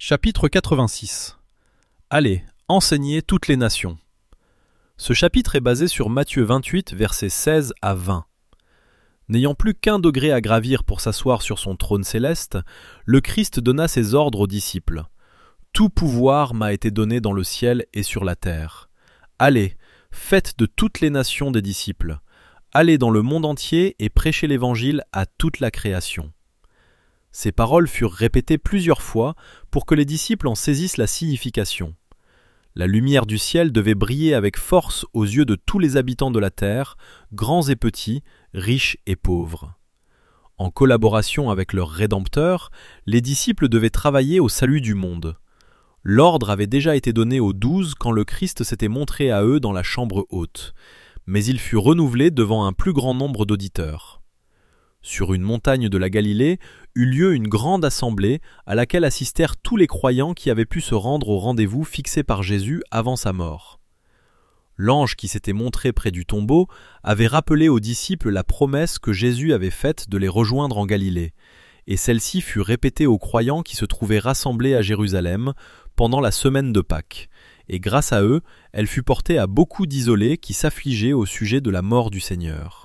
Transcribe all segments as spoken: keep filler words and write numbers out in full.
Chapitre quatre-vingt-six. Allez, enseignez toutes les nations. Ce chapitre est basé sur Matthieu vingt-huit, versets seize à vingt. N'ayant plus qu'un degré à gravir pour s'asseoir sur son trône céleste, le Christ donna ses ordres aux disciples. « Tout pouvoir m'a été donné dans le ciel et sur la terre. Allez, faites de toutes les nations des disciples. Allez dans le monde entier et prêchez l'Évangile à toute la création. » Ces paroles furent répétées plusieurs fois pour que les disciples en saisissent la signification. La lumière du ciel devait briller avec force aux yeux de tous les habitants de la terre, grands et petits, riches et pauvres. En collaboration avec leur Rédempteur, les disciples devaient travailler au salut du monde. L'ordre avait déjà été donné aux douze quand le Christ s'était montré à eux dans la chambre haute, mais il fut renouvelé devant un plus grand nombre d'auditeurs. Sur une montagne de la Galilée eut lieu une grande assemblée à laquelle assistèrent tous les croyants qui avaient pu se rendre au rendez-vous fixé par Jésus avant sa mort. L'ange qui s'était montré près du tombeau avait rappelé aux disciples la promesse que Jésus avait faite de les rejoindre en Galilée, et celle-ci fut répétée aux croyants qui se trouvaient rassemblés à Jérusalem pendant la semaine de Pâques, et grâce à eux, elle fut portée à beaucoup d'isolés qui s'affligeaient au sujet de la mort du Seigneur.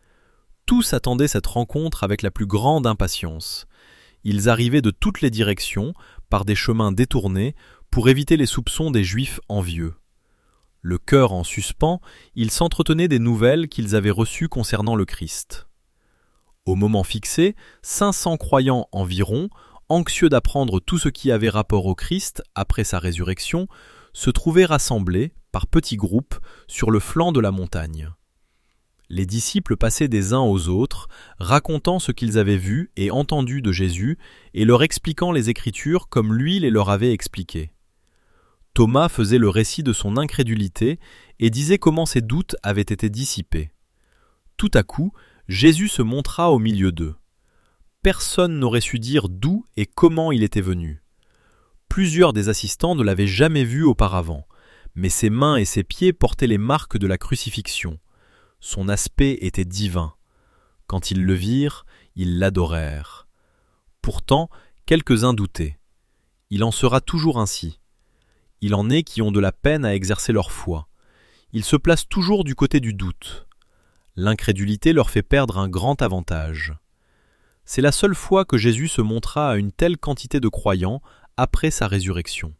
Tous attendaient cette rencontre avec la plus grande impatience. Ils arrivaient de toutes les directions, par des chemins détournés, pour éviter les soupçons des Juifs envieux. Le cœur en suspens, ils s'entretenaient des nouvelles qu'ils avaient reçues concernant le Christ. Au moment fixé, cinq cents croyants environ, anxieux d'apprendre tout ce qui avait rapport au Christ après sa résurrection, se trouvaient rassemblés, par petits groupes, sur le flanc de la montagne. Les disciples passaient des uns aux autres, racontant ce qu'ils avaient vu et entendu de Jésus et leur expliquant les Écritures comme lui les leur avait expliquées. Thomas faisait le récit de son incrédulité et disait comment ses doutes avaient été dissipés. Tout à coup, Jésus se montra au milieu d'eux. Personne n'aurait su dire d'où et comment il était venu. Plusieurs des assistants ne l'avaient jamais vu auparavant, mais ses mains et ses pieds portaient les marques de la crucifixion. Son aspect était divin. Quand ils le virent, ils l'adorèrent. Pourtant, quelques-uns doutaient. Il en sera toujours ainsi. Il en est qui ont de la peine à exercer leur foi. Ils se placent toujours du côté du doute. L'incrédulité leur fait perdre un grand avantage. C'est la seule fois que Jésus se montra à une telle quantité de croyants après sa résurrection.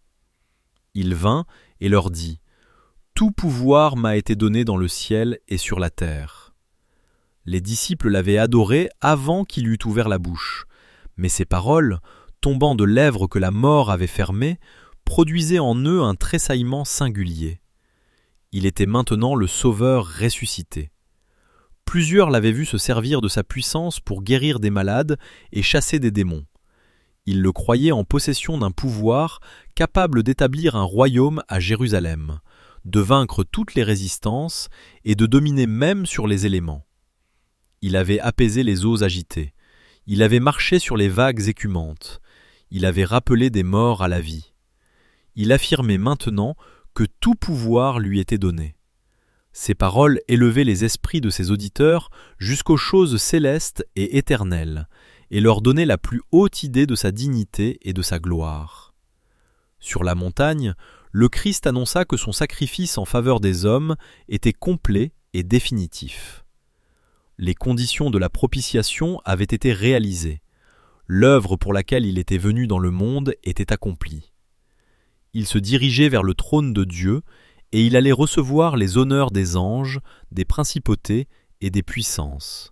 Il vint et leur dit: Tout pouvoir m'a été donné dans le ciel et sur la terre. Les disciples l'avaient adoré avant qu'il eût ouvert la bouche, mais ces paroles, tombant de lèvres que la mort avait fermées, produisaient en eux un tressaillement singulier. Il était maintenant le Sauveur ressuscité. Plusieurs l'avaient vu se servir de sa puissance pour guérir des malades et chasser des démons. Ils le croyaient en possession d'un pouvoir capable d'établir un royaume à Jérusalem, de vaincre toutes les résistances et de dominer même sur les éléments. Il avait apaisé les eaux agitées, il avait marché sur les vagues écumantes, il avait rappelé des morts à la vie. Il affirmait maintenant que tout pouvoir lui était donné. Ces paroles élevaient les esprits de ses auditeurs jusqu'aux choses célestes et éternelles, et leur donnaient la plus haute idée de sa dignité et de sa gloire. Sur la montagne, le Christ annonça que son sacrifice en faveur des hommes était complet et définitif. Les conditions de la propitiation avaient été réalisées. L'œuvre pour laquelle il était venu dans le monde était accomplie. Il se dirigeait vers le trône de Dieu et il allait recevoir les honneurs des anges, des principautés et des puissances.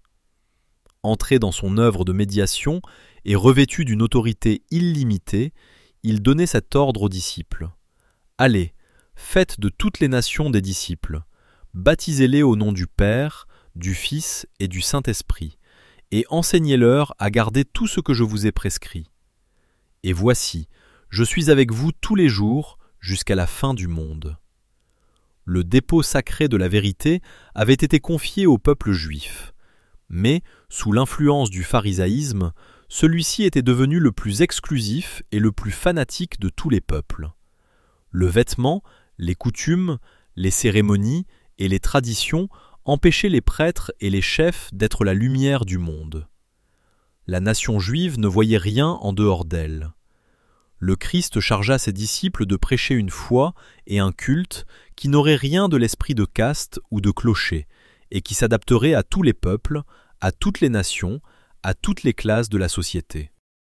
Entré dans son œuvre de médiation et revêtu d'une autorité illimitée, il donnait cet ordre aux disciples. Allez, faites de toutes les nations des disciples, baptisez-les au nom du Père, du Fils et du Saint-Esprit, et enseignez-leur à garder tout ce que je vous ai prescrit. Et voici, je suis avec vous tous les jours jusqu'à la fin du monde. Le dépôt sacré de la vérité avait été confié au peuple juif, mais, sous l'influence du pharisaïsme, celui-ci était devenu le plus exclusif et le plus fanatique de tous les peuples. Le vêtement, les coutumes, les cérémonies et les traditions empêchaient les prêtres et les chefs d'être la lumière du monde. La nation juive ne voyait rien en dehors d'elle. Le Christ chargea ses disciples de prêcher une foi et un culte qui n'auraient rien de l'esprit de caste ou de clocher, et qui s'adapterait à tous les peuples, à toutes les nations, à toutes les classes de la société.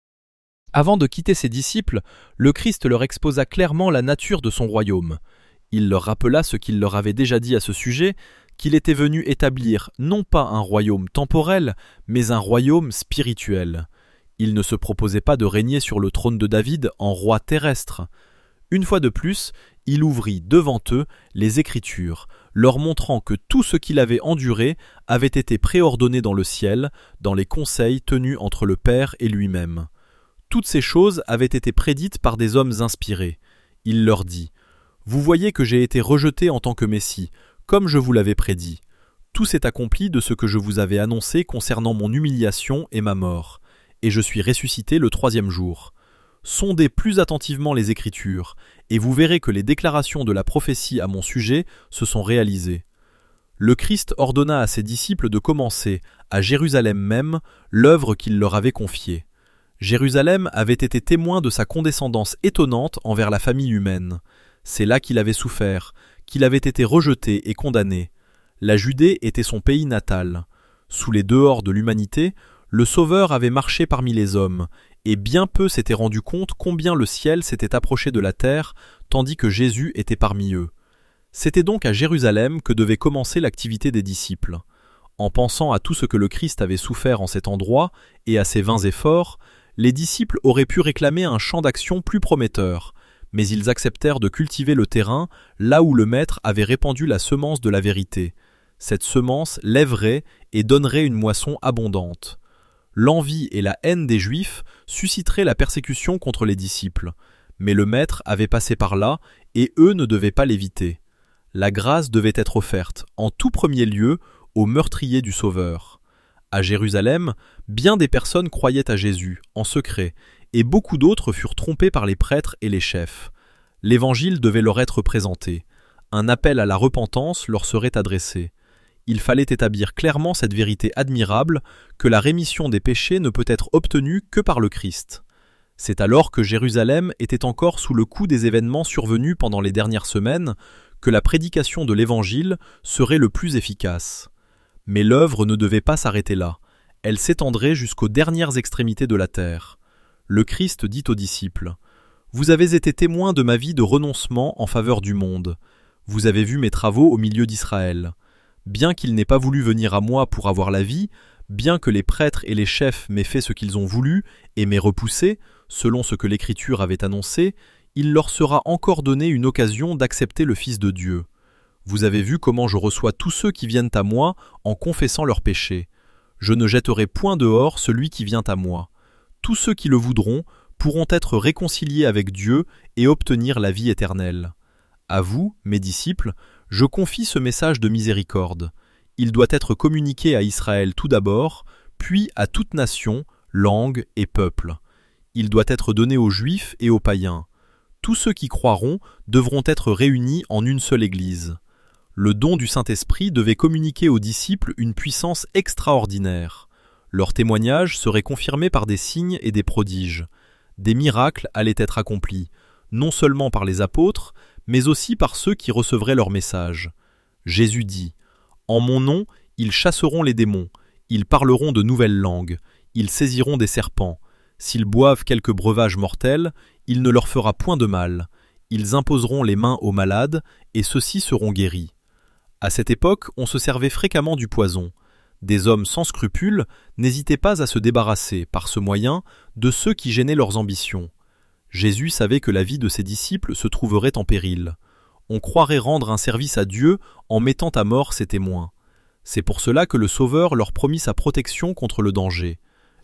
Avant de quitter ses disciples, le Christ leur exposa clairement la nature de son royaume. Il leur rappela ce qu'il leur avait déjà dit à ce sujet, qu'il était venu établir non pas un royaume temporel, mais un royaume spirituel. Il ne se proposait pas de régner sur le trône de David en roi terrestre. Une fois de plus, il ouvrit devant eux les Écritures, leur montrant que tout ce qu'il avait enduré avait été préordonné dans le ciel, dans les conseils tenus entre le Père et lui-même. Toutes ces choses avaient été prédites par des hommes inspirés. Il leur dit « Vous voyez que j'ai été rejeté en tant que Messie, comme je vous l'avais prédit. Tout s'est accompli de ce que je vous avais annoncé concernant mon humiliation et ma mort, et je suis ressuscité le troisième jour. Sondez plus attentivement les Écritures, et vous verrez que les déclarations de la prophétie à mon sujet se sont réalisées. » Le Christ ordonna à ses disciples de commencer, à Jérusalem même, l'œuvre qu'il leur avait confiée. Jérusalem avait été témoin de sa condescendance étonnante envers la famille humaine. C'est là qu'il avait souffert, qu'il avait été rejeté et condamné. La Judée était son pays natal. Sous les dehors de l'humanité, le Sauveur avait marché parmi les hommes, et bien peu s'étaient rendus compte combien le ciel s'était approché de la terre, tandis que Jésus était parmi eux. C'était donc à Jérusalem que devait commencer l'activité des disciples. En pensant à tout ce que le Christ avait souffert en cet endroit, et à ses vains efforts, les disciples auraient pu réclamer un champ d'action plus prometteur, mais ils acceptèrent de cultiver le terrain là où le Maître avait répandu la semence de la vérité. Cette semence lèverait et donnerait une moisson abondante. L'envie et la haine des Juifs susciteraient la persécution contre les disciples, mais le Maître avait passé par là et eux ne devaient pas l'éviter. La grâce devait être offerte, en tout premier lieu, aux meurtriers du Sauveur. À Jérusalem, bien des personnes croyaient à Jésus, en secret, et beaucoup d'autres furent trompés par les prêtres et les chefs. L'Évangile devait leur être présenté. Un appel à la repentance leur serait adressé. Il fallait établir clairement cette vérité admirable que la rémission des péchés ne peut être obtenue que par le Christ. C'est alors que Jérusalem était encore sous le coup des événements survenus pendant les dernières semaines que la prédication de l'Évangile serait le plus efficace. Mais l'œuvre ne devait pas s'arrêter là. Elle s'étendrait jusqu'aux dernières extrémités de la terre. Le Christ dit aux disciples « Vous avez été témoins de ma vie de renoncement en faveur du monde. Vous avez vu mes travaux au milieu d'Israël. Bien qu'il n'ait pas voulu venir à moi pour avoir la vie, bien que les prêtres et les chefs m'aient fait ce qu'ils ont voulu et m'aient repoussé, selon ce que l'Écriture avait annoncé, il leur sera encore donné une occasion d'accepter le Fils de Dieu. Vous avez vu comment je reçois tous ceux qui viennent à moi en confessant leurs péchés. Je ne jetterai point dehors celui qui vient à moi. Tous ceux qui le voudront pourront être réconciliés avec Dieu et obtenir la vie éternelle. À vous, mes disciples, je confie ce message de miséricorde. Il doit être communiqué à Israël tout d'abord, puis à toute nation, langue et peuple. Il doit être donné aux Juifs et aux païens. Tous ceux qui croiront devront être réunis en une seule Église. Le don du Saint-Esprit devait communiquer aux disciples une puissance extraordinaire. Leur témoignage serait confirmé par des signes et des prodiges. Des miracles allaient être accomplis, non seulement par les apôtres, mais aussi par ceux qui recevraient leur message. Jésus dit « En mon nom, ils chasseront les démons, ils parleront de nouvelles langues, ils saisiront des serpents. S'ils boivent quelque breuvage mortel, il ne leur fera point de mal. Ils imposeront les mains aux malades, et ceux-ci seront guéris. » À cette époque, on se servait fréquemment du poison. Des hommes sans scrupules n'hésitaient pas à se débarrasser, par ce moyen, de ceux qui gênaient leurs ambitions. Jésus savait que la vie de ses disciples se trouverait en péril. On croirait rendre un service à Dieu en mettant à mort ses témoins. C'est pour cela que le Sauveur leur promit sa protection contre le danger.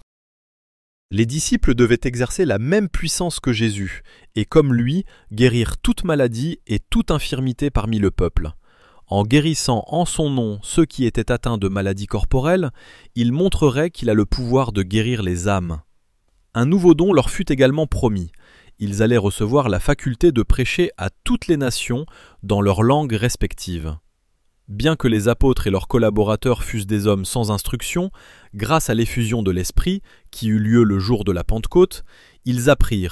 Les disciples devaient exercer la même puissance que Jésus, et comme lui, guérir toute maladie et toute infirmité parmi le peuple. En guérissant en son nom ceux qui étaient atteints de maladies corporelles, il montrerait qu'il a le pouvoir de guérir les âmes. Un nouveau don leur fut également promis. Ils allaient recevoir la faculté de prêcher à toutes les nations dans leurs langues respectives. Bien que les apôtres et leurs collaborateurs fussent des hommes sans instruction, grâce à l'effusion de l'Esprit, qui eut lieu le jour de la Pentecôte, ils apprirent,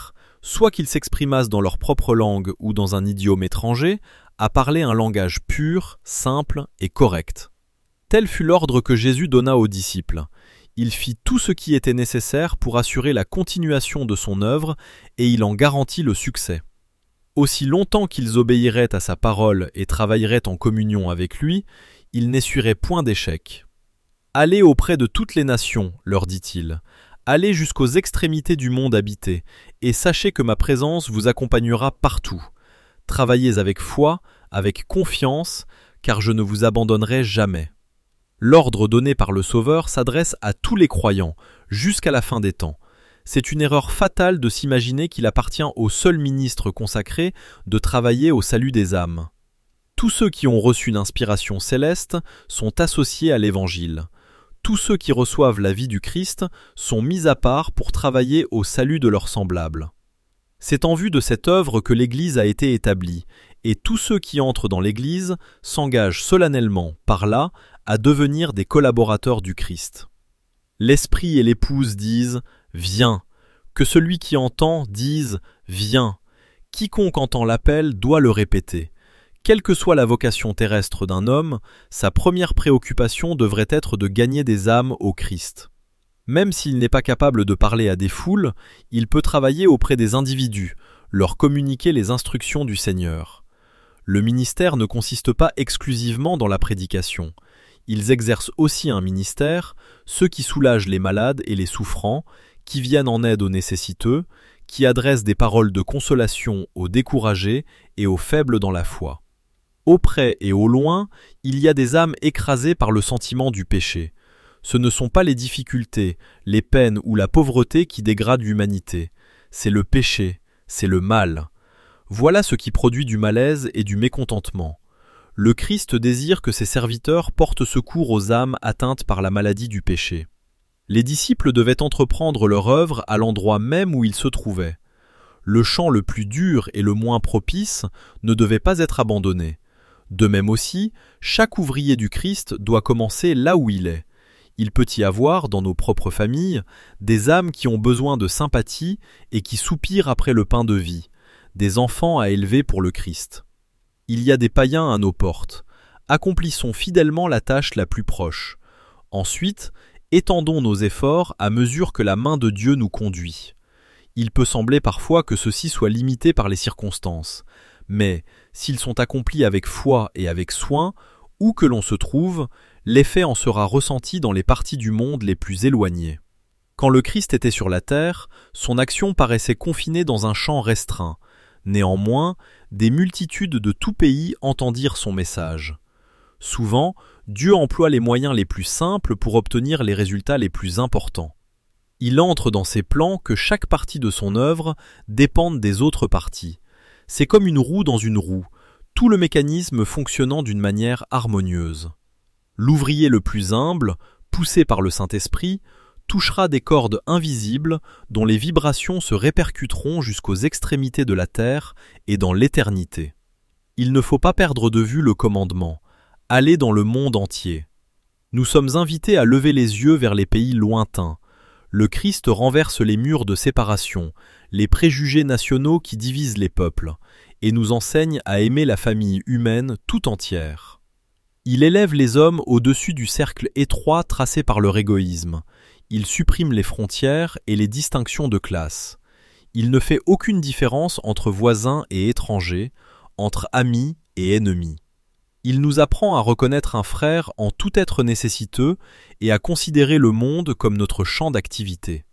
soit qu'ils s'exprimassent dans leur propre langue ou dans un idiome étranger, à parler un langage pur, simple et correct. Tel fut l'ordre que Jésus donna aux disciples. Il fit tout ce qui était nécessaire pour assurer la continuation de son œuvre et il en garantit le succès. Aussi longtemps qu'ils obéiraient à sa parole et travailleraient en communion avec lui, ils n'essuieraient point d'échec. « Allez auprès de toutes les nations, leur dit-il. Allez jusqu'aux extrémités du monde habité, et sachez que ma présence vous accompagnera partout. Travaillez avec foi, avec confiance, car je ne vous abandonnerai jamais. » L'ordre donné par le Sauveur s'adresse à tous les croyants, jusqu'à la fin des temps. C'est une erreur fatale de s'imaginer qu'il appartient au seul ministre consacré de travailler au salut des âmes. Tous ceux qui ont reçu une inspiration céleste sont associés à l'Évangile. Tous ceux qui reçoivent la vie du Christ sont mis à part pour travailler au salut de leurs semblables. C'est en vue de cette œuvre que l'Église a été établie, et tous ceux qui entrent dans l'Église s'engagent solennellement, par là, à devenir des collaborateurs du Christ. L'Esprit et l'Épouse disent « Viens », que celui qui entend dise « Viens ». Quiconque entend l'appel doit le répéter. Quelle que soit la vocation terrestre d'un homme, sa première préoccupation devrait être de gagner des âmes au Christ. Même s'il n'est pas capable de parler à des foules, il peut travailler auprès des individus, leur communiquer les instructions du Seigneur. Le ministère ne consiste pas exclusivement dans la prédication. Ils exercent aussi un ministère, ceux qui soulagent les malades et les souffrants, qui viennent en aide aux nécessiteux, qui adressent des paroles de consolation aux découragés et aux faibles dans la foi. Auprès et au loin, il y a des âmes écrasées par le sentiment du péché. Ce ne sont pas les difficultés, les peines ou la pauvreté qui dégradent l'humanité. C'est le péché, c'est le mal. Voilà ce qui produit du malaise et du mécontentement. Le Christ désire que ses serviteurs portent secours aux âmes atteintes par la maladie du péché. Les disciples devaient entreprendre leur œuvre à l'endroit même où ils se trouvaient. Le champ le plus dur et le moins propice ne devait pas être abandonné. De même aussi, chaque ouvrier du Christ doit commencer là où il est. Il peut y avoir, dans nos propres familles, des âmes qui ont besoin de sympathie et qui soupirent après le pain de vie, des enfants à élever pour le Christ. Il y a des païens à nos portes. Accomplissons fidèlement la tâche la plus proche. Ensuite, étendons nos efforts à mesure que la main de Dieu nous conduit. Il peut sembler parfois que ceci soit limité par les circonstances, mais s'ils sont accomplis avec foi et avec soin, où que l'on se trouve, l'effet en sera ressenti dans les parties du monde les plus éloignées. Quand le Christ était sur la terre, son action paraissait confinée dans un champ restreint. Néanmoins, des multitudes de tout pays entendirent son message. Souvent, Dieu emploie les moyens les plus simples pour obtenir les résultats les plus importants. Il entre dans ses plans que chaque partie de son œuvre dépende des autres parties. C'est comme une roue dans une roue, tout le mécanisme fonctionnant d'une manière harmonieuse. L'ouvrier le plus humble, poussé par le Saint-Esprit, touchera des cordes invisibles dont les vibrations se répercuteront jusqu'aux extrémités de la terre et dans l'éternité. Il ne faut pas perdre de vue le commandement, aller dans le monde entier. Nous sommes invités à lever les yeux vers les pays lointains. Le Christ renverse les murs de séparation, les préjugés nationaux qui divisent les peuples, et nous enseigne à aimer la famille humaine tout entière. Il élève les hommes au-dessus du cercle étroit tracé par leur égoïsme. Il supprime les frontières et les distinctions de classe. Il ne fait aucune différence entre voisins et étrangers, entre amis et ennemis. Il nous apprend à reconnaître un frère en tout être nécessiteux et à considérer le monde comme notre champ d'activité.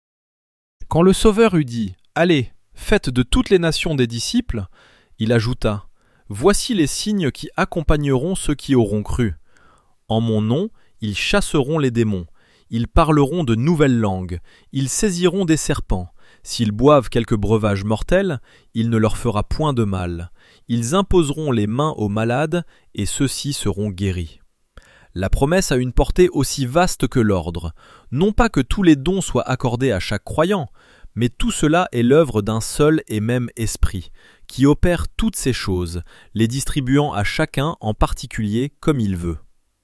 Quand le Sauveur eut dit « Allez, faites de toutes les nations des disciples », il ajouta « Voici les signes qui accompagneront ceux qui auront cru. En mon nom, ils chasseront les démons. Ils parleront de nouvelles langues, ils saisiront des serpents. S'ils boivent quelque breuvage mortel, il ne leur fera point de mal. Ils imposeront les mains aux malades, et ceux-ci seront guéris. » La promesse a une portée aussi vaste que l'ordre. Non pas que tous les dons soient accordés à chaque croyant, mais tout cela est l'œuvre d'un seul et même esprit, qui opère toutes ces choses, les distribuant à chacun en particulier comme il veut.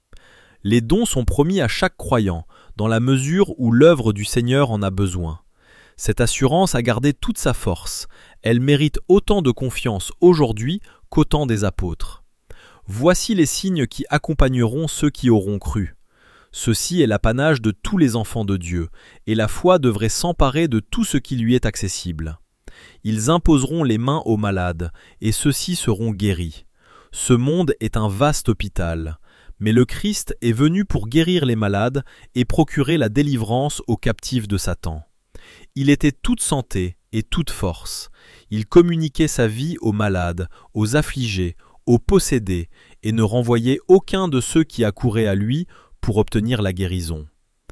Les dons sont promis à chaque croyant, dans la mesure où l'œuvre du Seigneur en a besoin. Cette assurance a gardé toute sa force. Elle mérite autant de confiance aujourd'hui qu'au temps des apôtres. Voici les signes qui accompagneront ceux qui auront cru. Ceci est l'apanage de tous les enfants de Dieu, et la foi devrait s'emparer de tout ce qui lui est accessible. Ils imposeront les mains aux malades, et ceux-ci seront guéris. Ce monde est un vaste hôpital, mais le Christ est venu pour guérir les malades et procurer la délivrance aux captifs de Satan. Il était toute santé et toute force. Il communiquait sa vie aux malades, aux affligés, aux possédés, et ne renvoyait aucun de ceux qui accouraient à lui pour obtenir la guérison.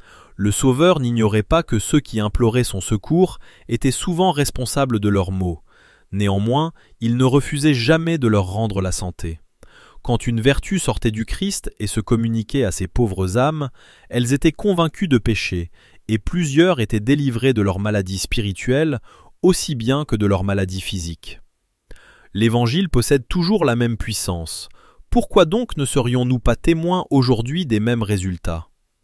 Le Sauveur n'ignorait pas que ceux qui imploraient son secours étaient souvent responsables de leurs maux. Néanmoins, il ne refusait jamais de leur rendre la santé. Quand une vertu sortait du Christ et se communiquait à ces pauvres âmes, elles étaient convaincues de péché, et plusieurs étaient délivrés de leur maladie spirituelle aussi bien que de leur maladie physique. L'Évangile possède toujours la même puissance. Pourquoi donc ne serions-nous pas témoins aujourd'hui des mêmes résultats ?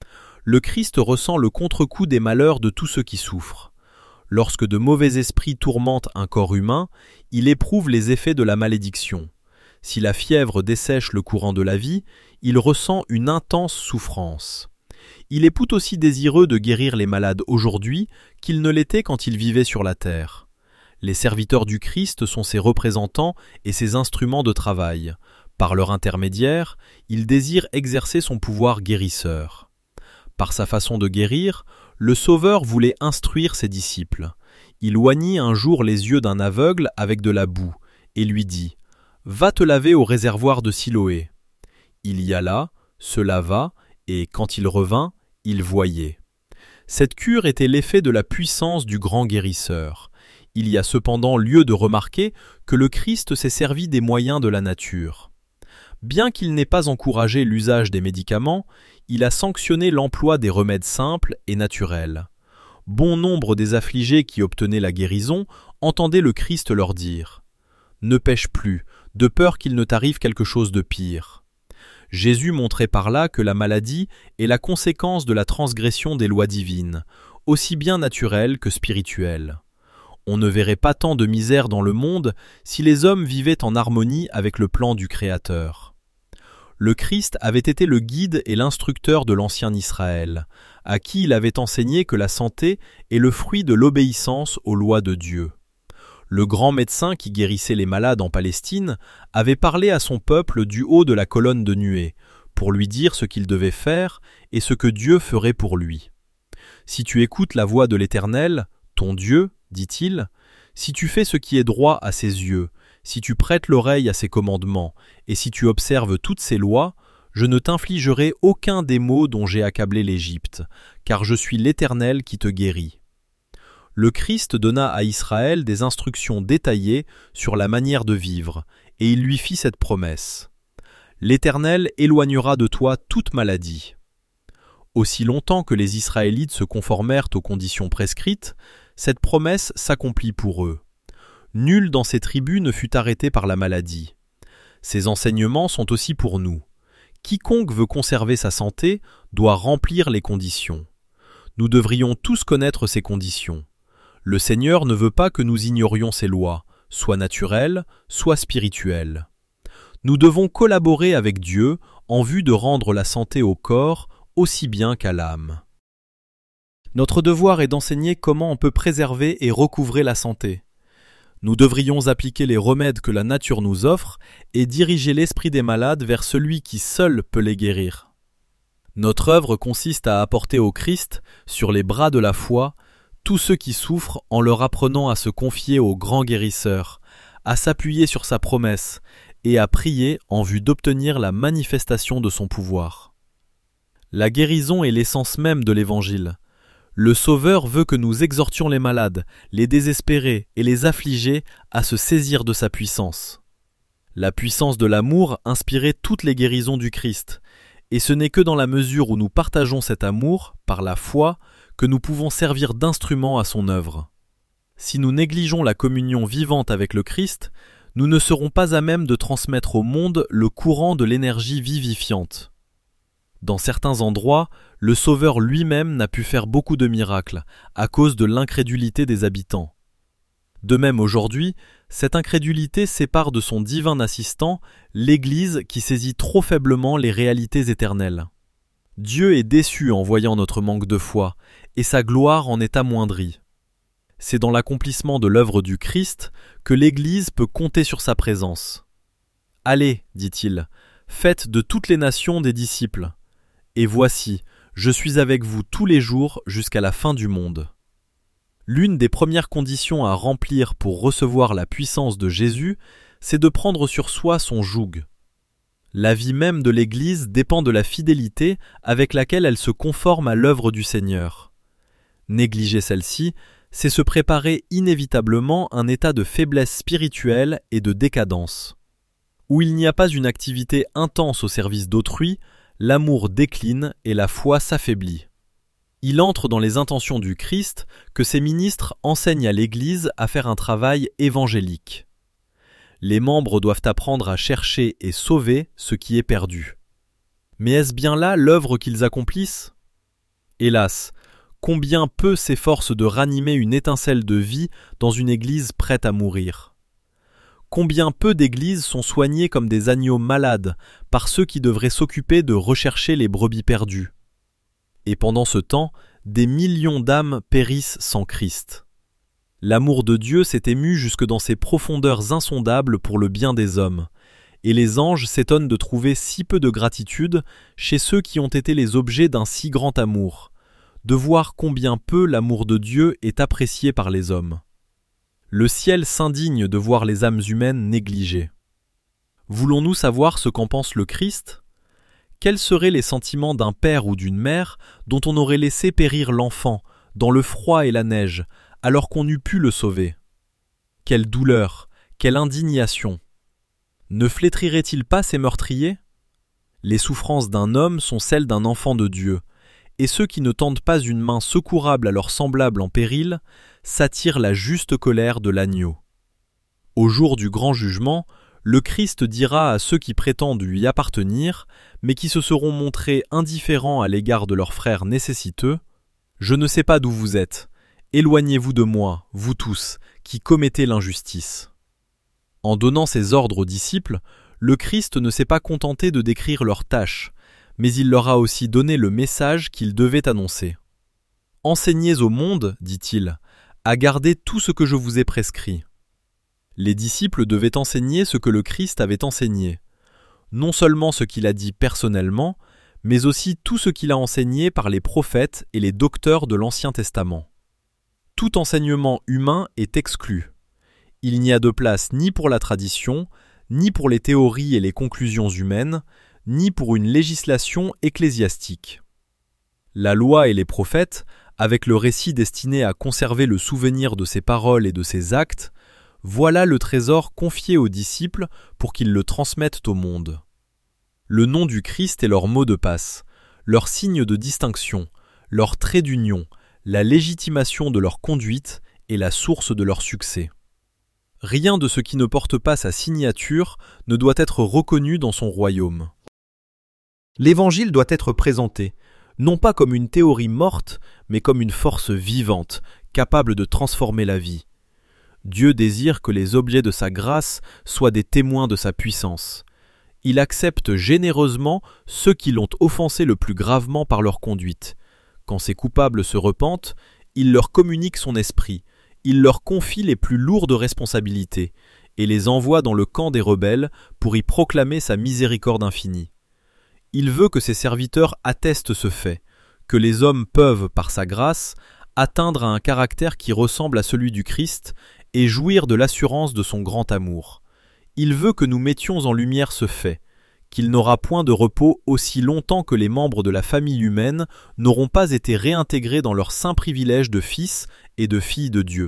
Le Christ ressent le contre-coup des malheurs de tous ceux qui souffrent. Lorsque de mauvais esprits tourmentent un corps humain, il éprouve les effets de la malédiction. Si la fièvre dessèche le courant de la vie, il ressent une intense souffrance. Il est tout aussi désireux de guérir les malades aujourd'hui qu'il ne l'était quand il vivait sur la terre. Les serviteurs du Christ sont ses représentants et ses instruments de travail. Par leur intermédiaire, il désire exercer son pouvoir guérisseur. Par sa façon de guérir, le Sauveur voulait instruire ses disciples. Il oignit un jour les yeux d'un aveugle avec de la boue et lui dit « Va te laver au réservoir de Siloé ». Il y alla, se lava, et quand il revint, il voyait. Cette cure était l'effet de la puissance du grand guérisseur. Il y a cependant lieu de remarquer que le Christ s'est servi des moyens de la nature. Bien qu'il n'ait pas encouragé l'usage des médicaments, il a sanctionné l'emploi des remèdes simples et naturels. Bon nombre des affligés qui obtenaient la guérison entendaient le Christ leur dire « Ne pêche plus, de peur qu'il ne t'arrive quelque chose de pire ». Jésus montrait par là que la maladie est la conséquence de la transgression des lois divines, aussi bien naturelles que spirituelles. On ne verrait pas tant de misère dans le monde si les hommes vivaient en harmonie avec le plan du Créateur. Le Christ avait été le guide et l'instructeur de l'ancien Israël, à qui il avait enseigné que la santé est le fruit de l'obéissance aux lois de Dieu. Le grand médecin qui guérissait les malades en Palestine avait parlé à son peuple du haut de la colonne de nuée, pour lui dire ce qu'il devait faire et ce que Dieu ferait pour lui. « Si tu écoutes la voix de l'Éternel, ton Dieu, dit-il, si tu fais ce qui est droit à ses yeux, si tu prêtes l'oreille à ses commandements, et si tu observes toutes ses lois, je ne t'infligerai aucun des maux dont j'ai accablé l'Égypte, car je suis l'Éternel qui te guérit. » Le Christ donna à Israël des instructions détaillées sur la manière de vivre, et il lui fit cette promesse. « L'Éternel éloignera de toi toute maladie. » Aussi longtemps que les Israélites se conformèrent aux conditions prescrites, cette promesse s'accomplit pour eux. Nul dans ces tribus ne fut arrêté par la maladie. Ces enseignements sont aussi pour nous. Quiconque veut conserver sa santé doit remplir les conditions. Nous devrions tous connaître ces conditions. Le Seigneur ne veut pas que nous ignorions ses lois, soit naturelles, soit spirituelles. Nous devons collaborer avec Dieu en vue de rendre la santé au corps aussi bien qu'à l'âme. Notre devoir est d'enseigner comment on peut préserver et recouvrer la santé. Nous devrions appliquer les remèdes que la nature nous offre et diriger l'esprit des malades vers celui qui seul peut les guérir. Notre œuvre consiste à apporter au Christ, sur les bras de la foi, tous ceux qui souffrent en leur apprenant à se confier au grand guérisseur, à s'appuyer sur sa promesse et à prier en vue d'obtenir la manifestation de son pouvoir. La guérison est l'essence même de l'Évangile. Le Sauveur veut que nous exhortions les malades, les désespérés et les affligés à se saisir de sa puissance. La puissance de l'amour inspirait toutes les guérisons du Christ, et ce n'est que dans la mesure où nous partageons cet amour, par la foi, que nous pouvons servir d'instrument à son œuvre. Si nous négligeons la communion vivante avec le Christ, nous ne serons pas à même de transmettre au monde le courant de l'énergie vivifiante. Dans certains endroits, le Sauveur lui-même n'a pu faire beaucoup de miracles, à cause de l'incrédulité des habitants. De même aujourd'hui, cette incrédulité sépare de son divin assistant l'Église qui saisit trop faiblement les réalités éternelles. Dieu est déçu en voyant notre manque de foi, et sa gloire en est amoindrie. C'est dans l'accomplissement de l'œuvre du Christ que l'Église peut compter sur sa présence. « Allez, dit-il, faites de toutes les nations des disciples. Et voici, je suis avec vous tous les jours jusqu'à la fin du monde. » L'une des premières conditions à remplir pour recevoir la puissance de Jésus, c'est de prendre sur soi son joug. La vie même de l'Église dépend de la fidélité avec laquelle elle se conforme à l'œuvre du Seigneur. Négliger celle-ci, c'est se préparer inévitablement un état de faiblesse spirituelle et de décadence. Où il n'y a pas une activité intense au service d'autrui, l'amour décline et la foi s'affaiblit. Il entre dans les intentions du Christ que ses ministres enseignent à l'Église à faire un travail évangélique. Les membres doivent apprendre à chercher et sauver ce qui est perdu. Mais est-ce bien là l'œuvre qu'ils accomplissent ? Hélas, combien peu s'efforcent de ranimer une étincelle de vie dans une Église prête à mourir ? Combien peu d'églises sont soignées comme des agneaux malades par ceux qui devraient s'occuper de rechercher les brebis perdues ? Et pendant ce temps, des millions d'âmes périssent sans Christ. L'amour de Dieu s'est ému jusque dans ses profondeurs insondables pour le bien des hommes, et les anges s'étonnent de trouver si peu de gratitude chez ceux qui ont été les objets d'un si grand amour, de voir combien peu l'amour de Dieu est apprécié par les hommes. Le ciel s'indigne de voir les âmes humaines négligées. Voulons-nous savoir ce qu'en pense le Christ ? Quels seraient les sentiments d'un père ou d'une mère dont on aurait laissé périr l'enfant dans le froid et la neige, alors qu'on eût pu le sauver ? Quelle douleur, quelle indignation ! Ne flétrirait-il pas ces meurtriers ? Les souffrances d'un homme sont celles d'un enfant de Dieu, et ceux qui ne tendent pas une main secourable à leurs semblables en péril s'attirent la juste colère de l'agneau. Au jour du grand jugement, le Christ dira à ceux qui prétendent lui appartenir, mais qui se seront montrés indifférents à l'égard de leurs frères nécessiteux, « Je ne sais pas d'où vous êtes. Éloignez-vous de moi, vous tous, qui commettez l'injustice. » En donnant ses ordres aux disciples, le Christ ne s'est pas contenté de décrire leurs tâches, mais il leur a aussi donné le message qu'ils devaient annoncer. « Enseignez au monde, dit-il, à garder tout ce que je vous ai prescrit. » Les disciples devaient enseigner ce que le Christ avait enseigné, non seulement ce qu'il a dit personnellement, mais aussi tout ce qu'il a enseigné par les prophètes et les docteurs de l'Ancien Testament. Tout enseignement humain est exclu. Il n'y a de place ni pour la tradition, ni pour les théories et les conclusions humaines, ni pour une législation ecclésiastique. La loi et les prophètes, avec le récit destiné à conserver le souvenir de ses paroles et de ses actes, voilà le trésor confié aux disciples pour qu'ils le transmettent au monde. Le nom du Christ est leur mot de passe, leur signe de distinction, leur trait d'union, la légitimation de leur conduite et la source de leur succès. Rien de ce qui ne porte pas sa signature ne doit être reconnu dans son royaume. L'Évangile doit être présenté, non pas comme une théorie morte, mais comme une force vivante, capable de transformer la vie. Dieu désire que les objets de sa grâce soient des témoins de sa puissance. Il accepte généreusement ceux qui l'ont offensé le plus gravement par leur conduite. Quand ces coupables se repentent, il leur communique son esprit, il leur confie les plus lourdes responsabilités et les envoie dans le camp des rebelles pour y proclamer sa miséricorde infinie. Il veut que ses serviteurs attestent ce fait, que les hommes peuvent, par sa grâce, atteindre à un caractère qui ressemble à celui du Christ et jouir de l'assurance de son grand amour. Il veut que nous mettions en lumière ce fait, qu'il n'aura point de repos aussi longtemps que les membres de la famille humaine n'auront pas été réintégrés dans leur saint privilège de fils et de filles de Dieu.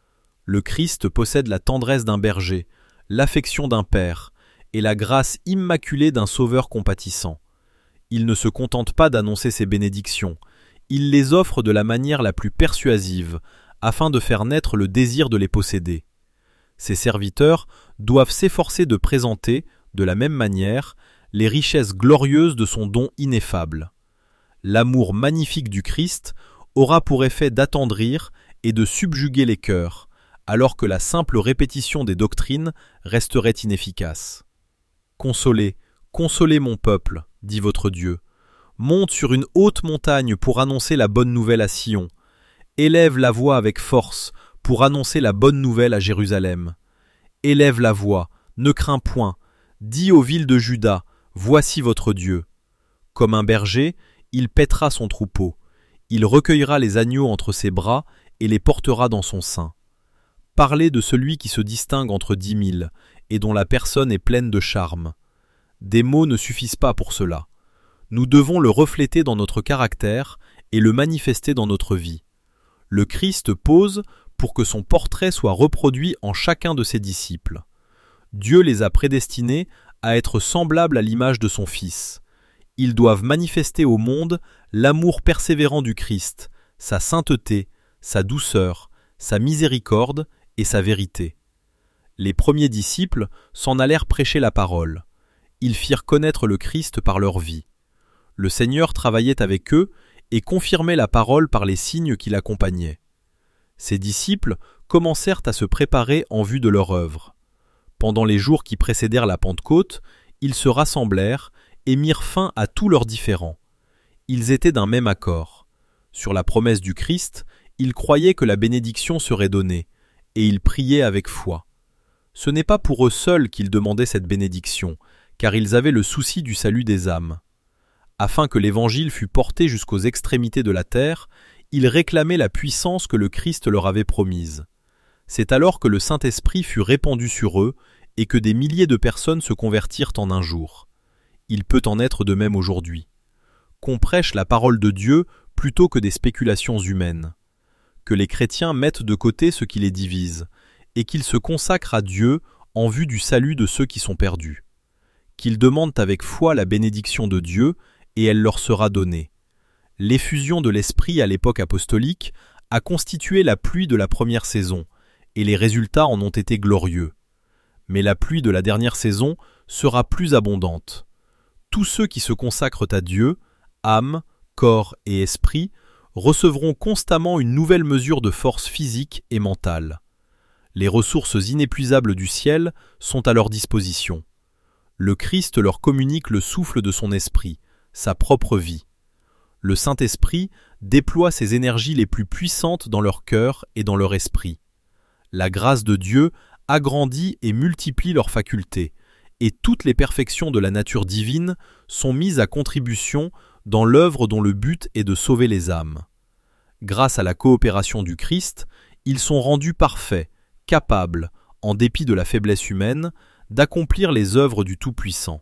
Le Christ possède la tendresse d'un berger, l'affection d'un père et la grâce immaculée d'un sauveur compatissant. Il ne se contente pas d'annoncer ses bénédictions, il les offre de la manière la plus persuasive, afin de faire naître le désir de les posséder. Ses serviteurs doivent s'efforcer de présenter, de la même manière, les richesses glorieuses de son don ineffable. L'amour magnifique du Christ aura pour effet d'attendrir et de subjuguer les cœurs, alors que la simple répétition des doctrines resterait inefficace. Consolez, consolez mon peuple, dit votre Dieu. Monte sur une haute montagne pour annoncer la bonne nouvelle à Sion. Élève la voix avec force pour annoncer la bonne nouvelle à Jérusalem. Élève la voix, ne crains point. Dis aux villes de Juda, voici votre Dieu. Comme un berger, il paîtra son troupeau. Il recueillera les agneaux entre ses bras et les portera dans son sein. Parlez de celui qui se distingue entre dix mille et dont la personne est pleine de charme. Des mots ne suffisent pas pour cela. Nous devons le refléter dans notre caractère et le manifester dans notre vie. Le Christ pose pour que son portrait soit reproduit en chacun de ses disciples. Dieu les a prédestinés à être semblables à l'image de son Fils. Ils doivent manifester au monde l'amour persévérant du Christ, sa sainteté, sa douceur, sa miséricorde et sa vérité. Les premiers disciples s'en allèrent prêcher la parole. Ils firent connaître le Christ par leur vie. Le Seigneur travaillait avec eux et confirmait la parole par les signes qui l'accompagnaient. Ses disciples commencèrent à se préparer en vue de leur œuvre. Pendant les jours qui précédèrent la Pentecôte, ils se rassemblèrent et mirent fin à tous leurs différends. Ils étaient d'un même accord. Sur la promesse du Christ, ils croyaient que la bénédiction serait donnée, et ils priaient avec foi. Ce n'est pas pour eux seuls qu'ils demandaient cette bénédiction, car ils avaient le souci du salut des âmes. Afin que l'Évangile fût porté jusqu'aux extrémités de la terre, ils réclamaient la puissance que le Christ leur avait promise. C'est alors que le Saint-Esprit fut répandu sur eux et que des milliers de personnes se convertirent en un jour. Il peut en être de même aujourd'hui. Qu'on prêche la parole de Dieu plutôt que des spéculations humaines. Que les chrétiens mettent de côté ce qui les divise et qu'ils se consacrent à Dieu en vue du salut de ceux qui sont perdus. Qu'ils demandent avec foi la bénédiction de Dieu et elle leur sera donnée. L'effusion de l'Esprit à l'époque apostolique a constitué la pluie de la première saison, et les résultats en ont été glorieux. Mais la pluie de la dernière saison sera plus abondante. Tous ceux qui se consacrent à Dieu, âme, corps et esprit, recevront constamment une nouvelle mesure de force physique et mentale. Les ressources inépuisables du ciel sont à leur disposition. Le Christ leur communique le souffle de son esprit, sa propre vie. Le Saint-Esprit déploie ses énergies les plus puissantes dans leur cœur et dans leur esprit. La grâce de Dieu agrandit et multiplie leurs facultés, et toutes les perfections de la nature divine sont mises à contribution dans l'œuvre dont le but est de sauver les âmes. Grâce à la coopération du Christ, ils sont rendus parfaits, capables, en dépit de la faiblesse humaine, d'accomplir les œuvres du Tout-Puissant.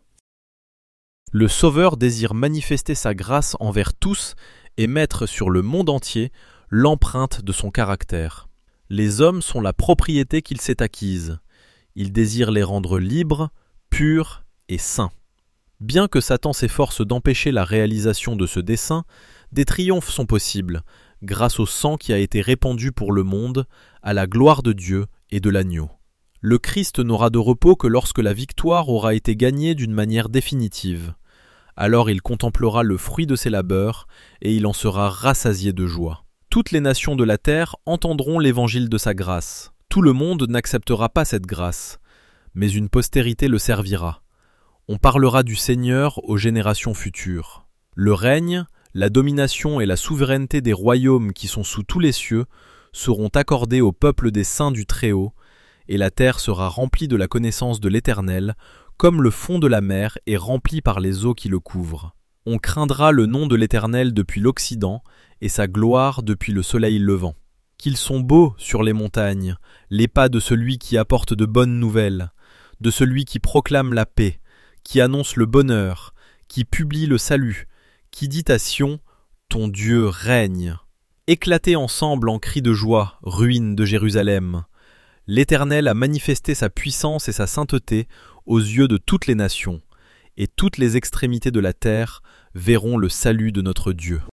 Le Sauveur désire manifester sa grâce envers tous et mettre sur le monde entier l'empreinte de son caractère. Les hommes sont la propriété qu'il s'est acquise. Il désire les rendre libres, purs et saints. Bien que Satan s'efforce d'empêcher la réalisation de ce dessein, des triomphes sont possibles, grâce au sang qui a été répandu pour le monde, à la gloire de Dieu et de l'agneau. Le Christ n'aura de repos que lorsque la victoire aura été gagnée d'une manière définitive. Alors il contemplera le fruit de ses labeurs, et il en sera rassasié de joie. Toutes les nations de la terre entendront l'évangile de sa grâce. Tout le monde n'acceptera pas cette grâce, mais une postérité le servira. On parlera du Seigneur aux générations futures. Le règne, la domination et la souveraineté des royaumes qui sont sous tous les cieux seront accordés au peuple des saints du Très-Haut, et la terre sera remplie de la connaissance de l'Éternel, comme le fond de la mer est rempli par les eaux qui le couvrent. On craindra le nom de l'Éternel depuis l'Occident, et sa gloire depuis le soleil levant. Qu'ils sont beaux sur les montagnes, les pas de celui qui apporte de bonnes nouvelles, de celui qui proclame la paix, qui annonce le bonheur, qui publie le salut, qui dit à Sion, « Ton Dieu règne ». Éclatez ensemble en cris de joie, ruines de Jérusalem. L'Éternel a manifesté sa puissance et sa sainteté aux yeux de toutes les nations, et toutes les extrémités de la terre verront le salut de notre Dieu.